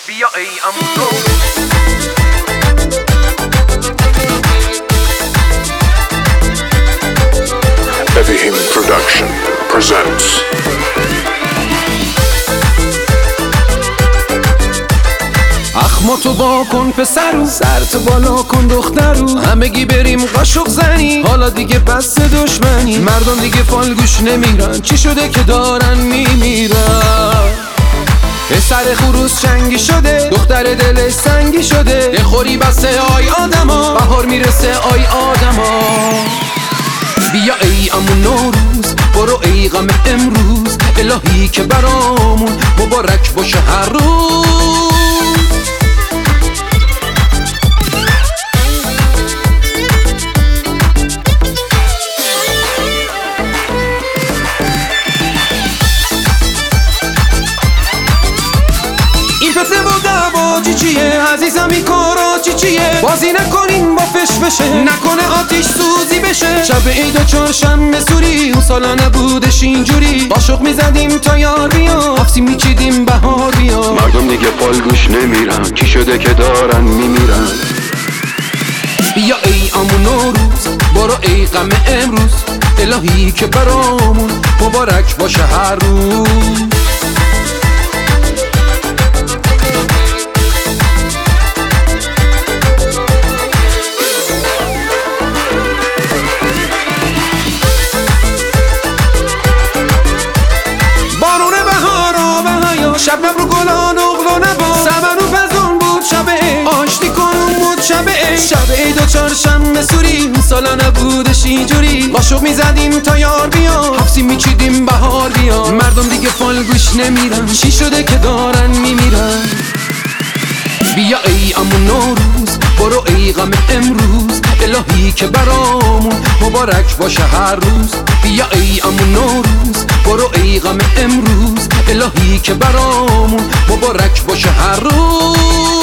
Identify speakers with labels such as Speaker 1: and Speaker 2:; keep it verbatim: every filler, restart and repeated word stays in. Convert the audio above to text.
Speaker 1: بیا ای امونو
Speaker 2: Ebihim Production presents
Speaker 3: اخماتو با کن پسرو، سرتو بالا کن دخترو، همگی بریم قاشق زنی، حالا دیگه بس دشمنی. مردم دیگه فالگوش نمیرن، چی شده که دارن میمیرن؟ سر خروس چنگی شده، دختر دلش سنگی شده، دلخوری بسته آی آدما، بهار میرسه آی آدما. بیا ای امون نوروز، برو ای غم امروز، الهی که برامون مبارک باشه هر روز. این فتنه و دعوا چی چیه عزیزم، این کارا چی چیه؟ بازی نکنین با فش بشه، نکنه آتیش سوزی بشه. شب عید و چهارشنبه سوری، اون سالا نبودش اینجوری، قاشق میزدیم تا یار بیا، حفظی میچیدیم بهار بیا.
Speaker 4: مردم دیگه فالگوش نمیرن، چی شده که دارن میمیرن؟
Speaker 3: بیا ای امون نوروز، برو ای غم امروز، الهی که برامون مبارک باشه هر روز. شبنم رو گلان اغلا نبا، سمن و پزون بود شب عید، آشتی کنون بود شب عید. شب عید و چهارشنبه سوری، اون سالا نبودش اینجوری، قاشق میزدیم تا یار بیا، حفظی میچیدیم بهار بیا. مردم دیگه فالگوش نمیرن، چی شده که دارن میمیرن؟ بیا ای امون نوروز، برو ای غم امروز، الهی که برامون مبارک باشه هر روز. بیا ای امون نوروز، برو ای غم امروز، الهی که برامون مبارک باشه هر روز.